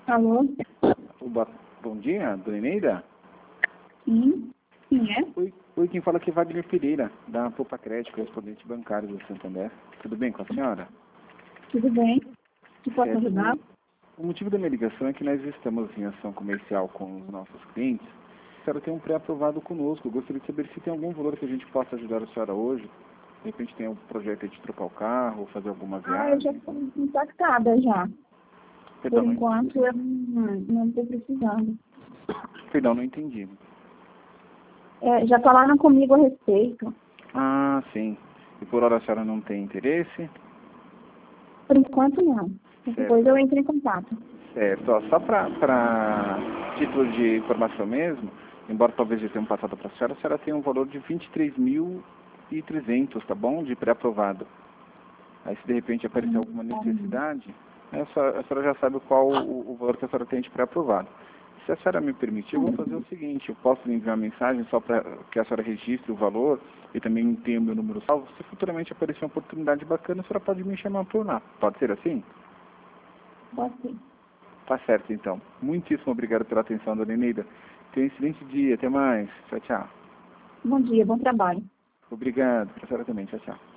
Alô? Oba, bom dia, dona Eneida? Sim, sim, é? Oi, quem fala aqui é Wagner Pereira, da Poupa Crédito, correspondente bancário do Santander. Tudo bem com a senhora? Tudo bem? Te posso Certo. ajudar? O motivo da minha ligação é que nós estamos em ação comercial com os nossos clientes. A senhora tem um pré-aprovado conosco. Eu gostaria de saber se tem algum valor que a gente possa ajudar a senhora hoje. De repente tem um projeto de trocar o carro, fazer alguma Eu já viagem. fui contactada já. Por Perdão, enquanto, eu não estou precisando. não entendi. Já falaram comigo a respeito. Ah, sim. E por hora a senhora não tem interesse? Por enquanto, não. Depois Certo. eu entro em contato. Certo, ó, só para título de informação mesmo, embora talvez já tenham passado para a senhora tem um valor de 23.300, tá bom? De pré-aprovado. Aí se de repente aparecer alguma necessidade, a senhora já sabe qual o valor que a senhora tem de pré-aprovado. Se a senhora me permitir, eu vou fazer o seguinte, eu posso lhe enviar uma mensagem só para que a senhora registre o valor e também tenha o meu número salvo. Se futuramente aparecer uma oportunidade bacana, a senhora pode me chamar por lá. Pode ser assim? Pode ser. Tá certo, então. Muitíssimo obrigado pela atenção, dona Eneida. Tenha um excelente dia. Até mais. Tchau, tchau. Bom dia, bom trabalho. Obrigado. Para a senhora também. Tchau, tchau.